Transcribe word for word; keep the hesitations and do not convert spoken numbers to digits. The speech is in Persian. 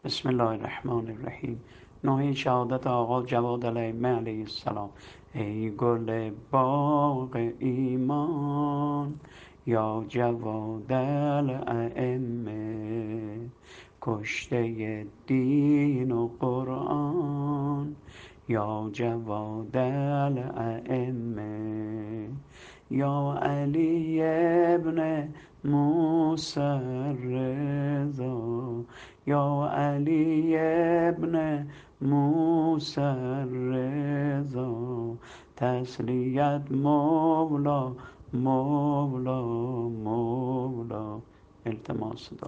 بسم الله الرحمن الرحیم. نوحه شهادت آقا جواد الائمه علیه السلام. ای گل باغ ایمان یا جواد الائمه، کشته دین و قرآن یا جواد الائمه، یا علی ابن موسی الرضا، یا علی ابن موسی الرضا، تسلیت مولا مولا مولا. التماس دعا.